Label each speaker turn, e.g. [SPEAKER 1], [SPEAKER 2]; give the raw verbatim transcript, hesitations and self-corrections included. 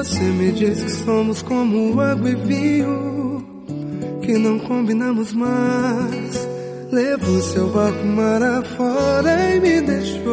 [SPEAKER 1] Você me diz que somos como água e vinho, que não combinamos mais. Levou seu barco mar afora e me deixou